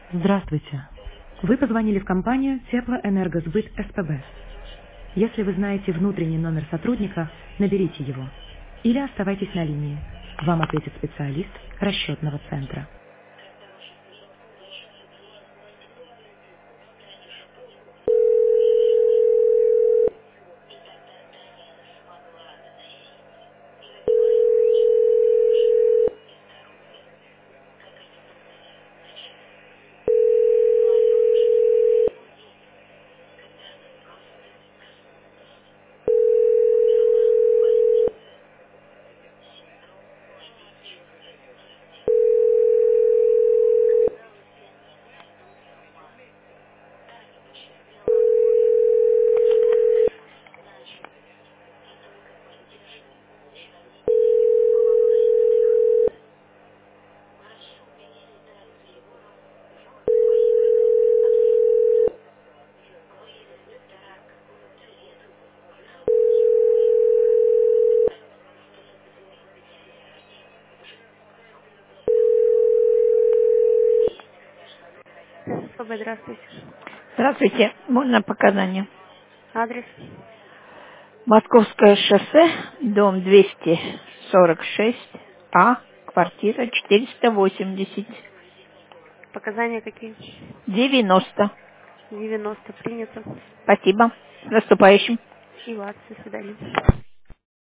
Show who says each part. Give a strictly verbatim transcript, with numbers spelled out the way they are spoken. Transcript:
Speaker 1: Здравствуйте. Вы позвонили в компанию Теплоэнергосбыт СПБ. Если вы знаете внутренний номер сотрудника, наберите его. Или оставайтесь на линии. Вам ответит специалист расчетного центра. СПБ, здравствуйте.
Speaker 2: Здравствуйте. Можно показания?
Speaker 1: Адрес?
Speaker 2: Московское шоссе, дом двести сорок шесть А, квартира четыреста восемьдесят,
Speaker 1: Показания какие?
Speaker 2: девяносто.
Speaker 1: девяносто. Принято.
Speaker 2: Спасибо. С наступающим.
Speaker 1: И вас. До свидания.